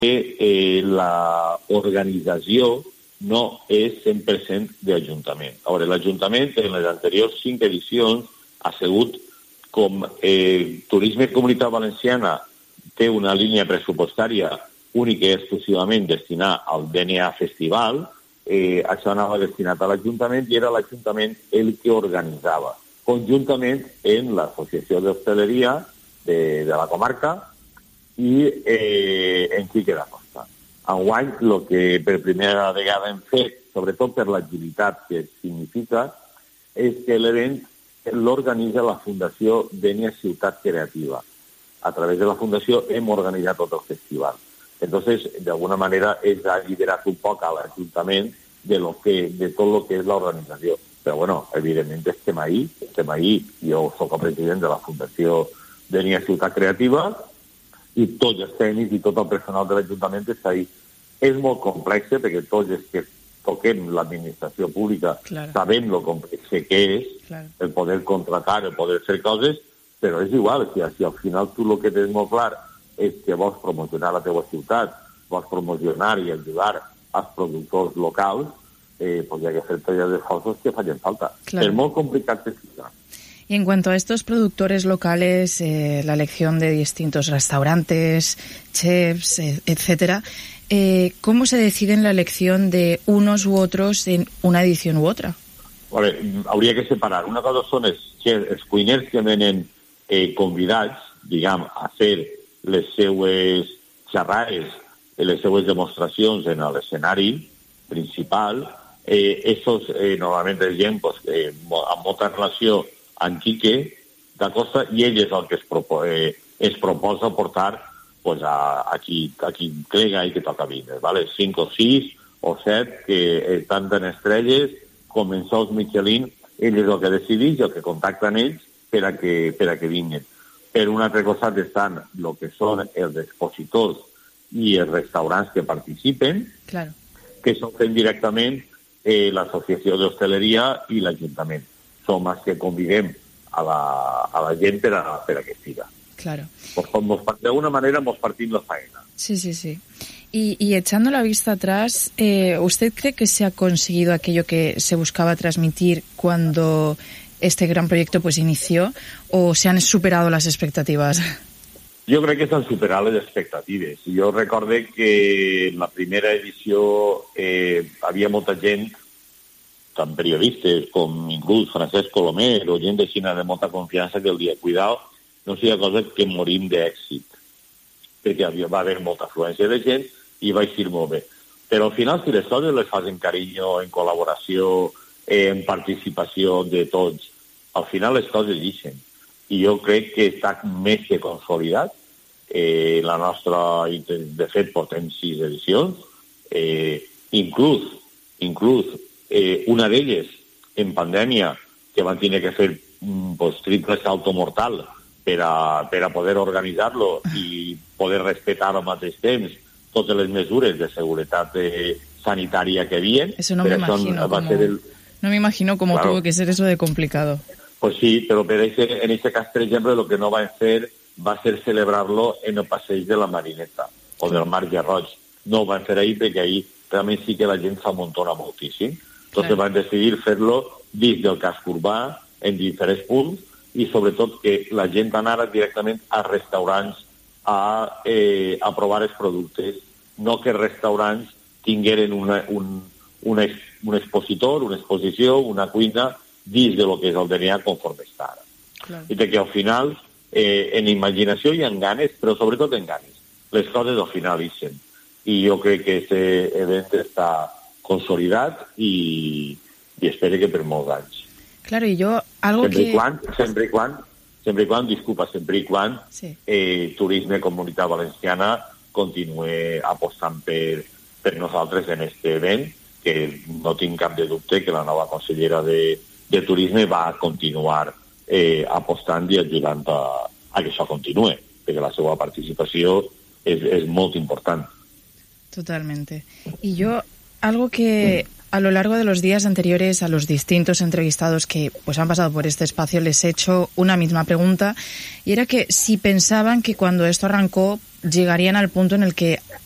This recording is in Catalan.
la organització no és 100% d'Ajuntament. A veure, l'Ajuntament en les anteriors 5 edicions ha sigut com Turisme i Comunitat Valenciana té una línia pressupostària única i exclusivament destinada al DNA Festival, això anava destinat a l'Ajuntament i era l'Ajuntament el que organitzava, conjuntament en l'Associació d'Hostaleria de la comarca i en Quique da Costa. Enguany, el que per primera vegada hem fet, sobretot per l'agilitat que significa, és que l'event l'organitza la Fundació Dènia Ciutat Creativa. A través de la Fundació hem organitzat tot el festival. Entonces, de alguna manera, es ha liberat un poc a l'Ajuntament de tot el que és l'organització. Però, bueno, evidentment estem ahí. Jo soc el president de la Fundació Dènia Ciutat Creativa i tots els tècnics i tot el personal de l'Ajuntament està ahí. És molt complex, perquè tots els que toquem l'administració pública sabem lo complex que és el poder contratar, el poder fer coses, però és igual, si al final tu el que tens molt clar és que vols promocionar la teva ciutat, vols promocionar i ajudar als productors locals, pues hi ha que fer talles d'esforços que facin falta. És molt complicat d'explicar. Y en cuanto a estos productores locales, la elección de distintos restaurantes, chefs, etcétera, ¿cómo se decide en la elección de unos u otros en una edición u otra? Vale, hauria que separar. Una cosa són els cuiners que venen convidats, diguem, a fer les seues xerrades, les seues demostracions en l'escenari principal. Estos normalment és gent amb molta relació amb Quique da Costa i ell és el que es proposa portar a qui clega i que toca vindre, ¿vale? 5 o 6 o 7 que estan en estrelles, com en sous Michelin, ell és el que decideix, el que contacten ells per a que vinguin. Per un altre costat estan el que són els expositors i els restaurants que participen, que són fent directament l'Associació d'Hostaleria i l'Ajuntament. Som els que convidem a la gent per a que estiga. Claro. De alguna manera nos partimos la faena. Sí. Y echando la vista atrás, ¿usted cree que se ha conseguido aquello que se buscaba transmitir cuando este gran proyecto pues inició, o se han superado las expectativas? Jo crec que s'han superat les expectatives. Jo recorde que en la primera edició havia molta gent, tant periodistes com inclús Francesc Colomer o gent de Xina de molta confiança, que el dia cuidao, no sigui cosa que morim d'èxit, perquè va haver molta afluència de gent i va eixir molt bé. Però al final, si les coses les fas en carinyo, en col·laboració, en participació de tots, al final les coses ixen. I jo crec que està més que consolidat. La nostra, de fet, portem 6 edicions, inclús una d'elles en pandèmia, que van tenir que fer triple salto mortal per a poder organitzar-lo i poder respetar al mateix temps totes les mesures de seguretat sanitària que havien. Eso no me imagino cómo tuvo que ser eso de complicado. Pues sí, però en este cas, per exemple, el que no van fer va ser celebrar-lo en el passeig de la Marineta o del Marge Roig. No ho van fer ahir perquè ahir realment sí que la gent s'amuntona moltíssim. Entonces van decidir fer-lo dins del casc urbà, en diferents punts, i sobretot que la gent anara directament a restaurants a provar els productes, no que restaurants tingueren un expositor, una exposició, una cuina dins de lo que és el DNA conforme està ara. I que al final, en imaginació i en ganes, però sobretot en ganes, les coses al final ixen. I jo crec que aquest event està consolidat i espero que per molts anys. Claro, y yo algo sempre i quan Turisme Comunitat Valenciana continue apostant per nosaltres en aquest event, que no tinc cap de dubte que la nova consellera de Turisme va continuar apostant i ajudant a que això continue, perquè la seva participació és molt important. Totalmente. Y yo, algo que a lo largo de los días anteriores a los distintos entrevistados que pues han pasado por este espacio les he hecho una misma pregunta, y era que si pensaban que cuando esto arrancó llegarían al punto en el que